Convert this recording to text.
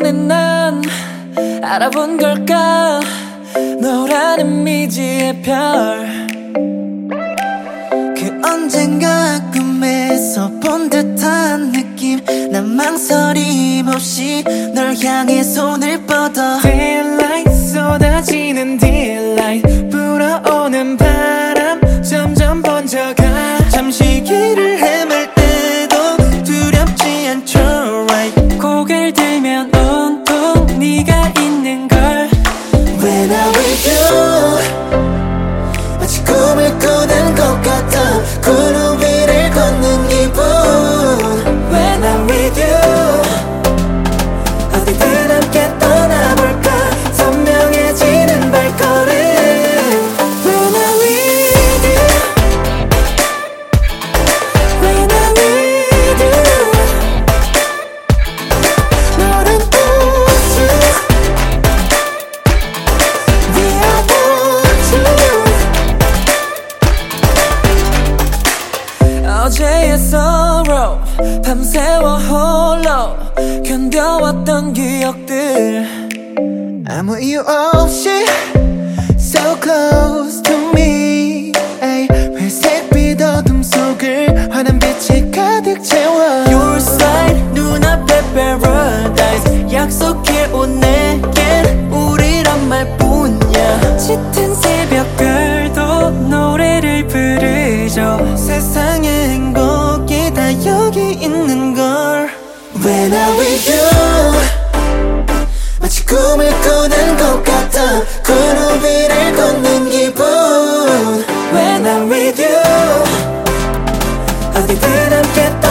때문에 난 알아본 걸까 너라는 미지의 별. 그 언젠가 꿈에서 본 듯한 느낌 난 망설임 없이 널 향해 손을 뻗어 Daylight 쏟아지는 daylight 불어오는 바람 점점 번져가 잠시 길을 헤맬 때도 두렵지 않죠 right 고개를 들면 온통 네가 있는 걸 When I'm with you 마치 꿈을 꾸는 것 같아 구름 위를 걷는 기분 When I'm with you 어디든 함께 떠나볼까 선명해지는 발걸음 When I'm with you When I'm with you 너는 우주 We are one 어제의 sorrow 밤새워 홀로 견뎌왔던 기억들 아무 이유 없이 So close to me ay, 회색빛 어둠 속을 환한 빛이 가득 채워 Your side 눈앞에 paradise 약속해온 내겐 우리란 말뿐이야 짙은 새벽별도 노래를 부르죠 세상의 행복이 다 여기 있는 걸 When I'm with you 마치 꿈을 꾸는 것 같아 구름 위를 걷는 기분 When I'm with you 어디든 함께